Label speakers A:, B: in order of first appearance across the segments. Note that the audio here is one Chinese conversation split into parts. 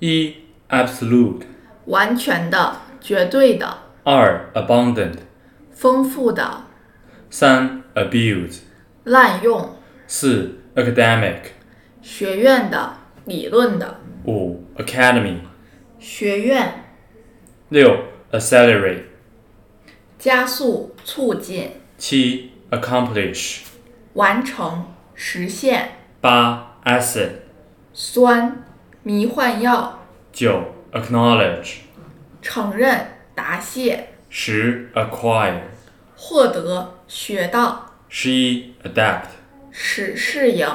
A: 1. Absolute
B: 完全的、绝对的、
A: 2. Abundant
B: 丰富的、
A: 3. Abuse
B: 滥用、
A: 4. Academic
B: 学院的、理论的、
A: 5. Academy
B: 学院、
A: 6. Accelerate
B: 加速、促进、
A: 7. Accomplish
B: 完成、实现、
A: 8. Acid
B: 酸、迷幻药、
A: 9. Acknowledge
B: 承认、答谢、
A: 10. Acquire
B: 获得、学到、
A: 11. Adapt
B: 使适应、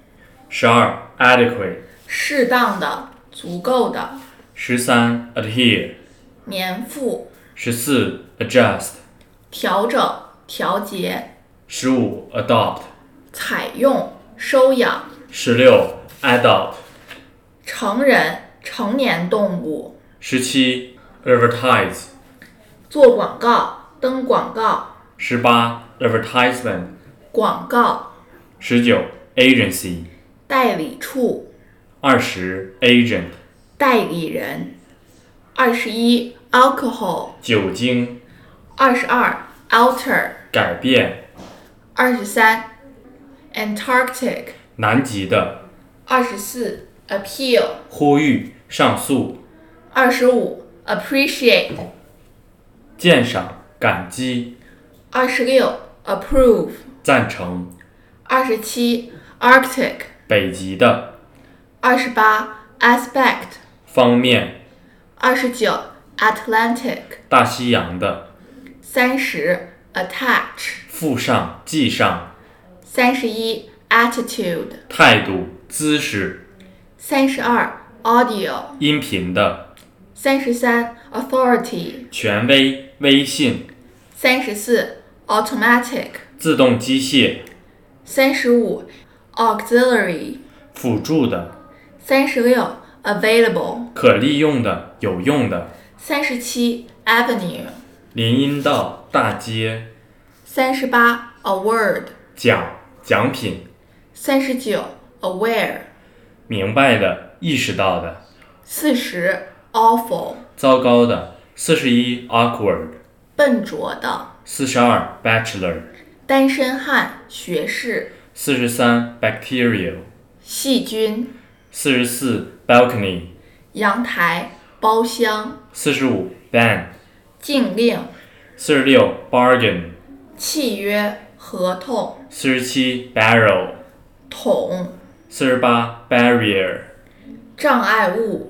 A: 12. Adequate
B: 适当的、足够的、
A: 13. Adhere
B: 年复、
A: 14. Adjust
B: 调整、调节、
A: 15. Adopt
B: 采用、收养、
A: 16. Adult
B: 成人、成年动物、
A: 17. Advertise
B: 做广告、登广告、
A: 18. Advertisement
B: 广告、
A: 19. Agency
B: 代理处、
A: 20. Agent
B: 代理人、21 alcohol、
A: 酒精
B: 22 alter、
A: 改变
B: 23 Antarctic、
A: 南极的
B: 24 appeal、
A: 呼吁上诉
B: 25 appreciate、
A: 鉴赏感激
B: 26 approve、
A: 赞成
B: 27 Arctic、
A: 北极的
B: 28 aspect、
A: 方面
B: 29 Atlantic、
A: 大西洋的
B: 30 attach、
A: 附上系上
B: 31 attitude、
A: 态度姿势
B: 32 audio、
A: 音频的
B: 33 authority、
A: 权威威信
B: 34 automatic、
A: 自动机械
B: 35 auxiliary、
A: 辅助的
B: 36 available、
A: 可利用的有用的
B: 37 avenue、
A: 林荫道大街
B: 38 award、
A: 奖品
B: 39 aware、
A: 明白的意识到的
B: 40 awful、
A: 糟糕的41 awkward
B: 笨拙的、
A: 42 bachelor
B: 单身汉、学士、
A: 43 bacterial
B: 细菌、
A: 44 balcony
B: 阳台、包厢、
A: 45 ban
B: 禁令、
A: 46 bargain
B: 契约、合同、
A: 47 barrel
B: 桶、
A: 48 barrier
B: 障碍物、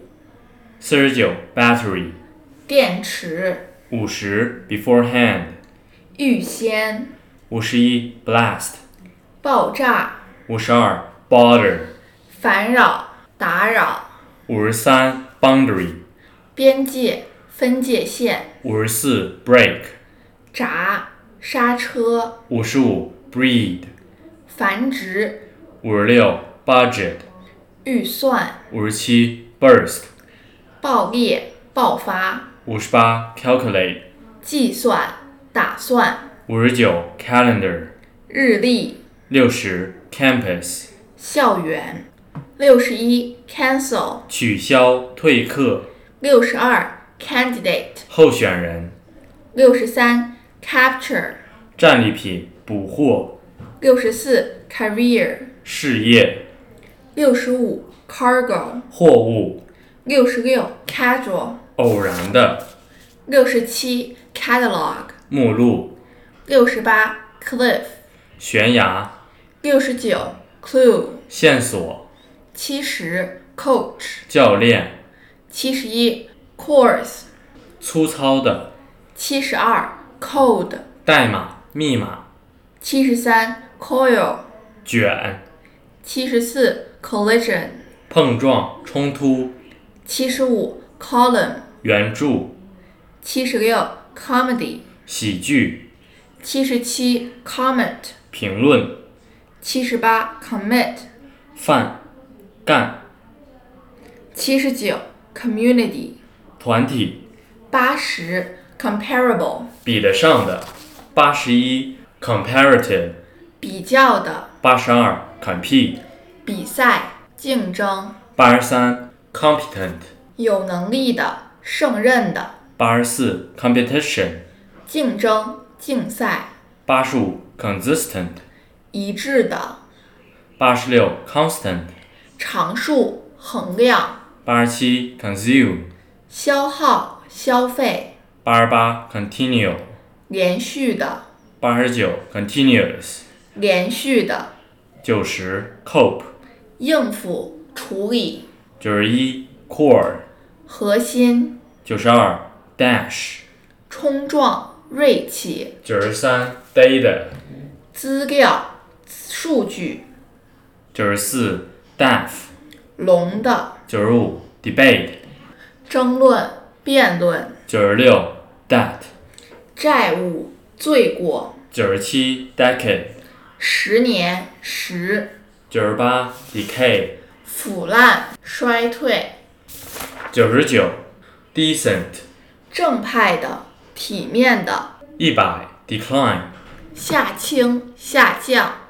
A: 49 battery
B: 电池、
A: 50 beforehand
B: 预先、
A: 51 blast
B: 爆炸、
A: 52 border
B: 烦扰、打扰、
A: 53 boundary
B: 边界、分界线、
A: 54 brake
B: 闸、刹车、
A: 55 breed
B: 繁殖、
A: 56 budget
B: 预算、
A: 57 burst
B: 爆裂、爆发、
A: 58 calculate
B: 计算、打算、
A: 59 calendar
B: 日历、
A: 60 campus
B: 校园、61 cancel、
A: 取消退课
B: 62 candidate、
A: 候选人
B: 63 capture、
A: 战利品捕获
B: 64 career、
A: 事业
B: 65 cargo、
A: 货物
B: 66 casual、
A: 偶然的
B: 67 catalog、
A: 目录
B: 68 cliff、
A: 悬崖
B: 69 clue、
A: 线索
B: 70 coach、
A: 教练
B: 71 course、
A: 粗糙的
B: 72 code、
A: 代码密码
B: 73 coil、
A: 卷
B: 74 collision、
A: 碰撞冲突
B: 75 column、
A: 援助
B: 76 comedy、
A: 喜剧
B: 77 comment、
A: 评论
B: 78 commit、
A: 干
B: 79 community、
A: 团体
B: 80 comparable、
A: 比得上的81 comparative
B: 比较的、
A: 82 compete
B: 比赛、竞争、
A: 83 competent
B: 有能力的，胜任的。
A: 84 competition
B: 竞争，竞赛。
A: 85 consistent
B: 一致的。
A: 86 constant
B: 常数，衡量。
A: 87 consume
B: 消耗，消费。
A: 88 continual
B: 连续的。
A: 89 continuous
B: 连续的。
A: 90 cope
B: 应付，处理。
A: 91 core
B: 核心。
A: 92 dash
B: 冲撞，锐气。
A: 93 data
B: 资料，数据。
A: 94 daff
B: 聋的。
A: 95 debate
B: 争论，辩论。
A: 96 debt
B: 债务，罪过。
A: 97 decade
B: 10年，十。
A: 98 decay
B: 腐烂，衰退。
A: 99 decent
B: 正派的，体面的。
A: 100 decline
B: 下倾，下降。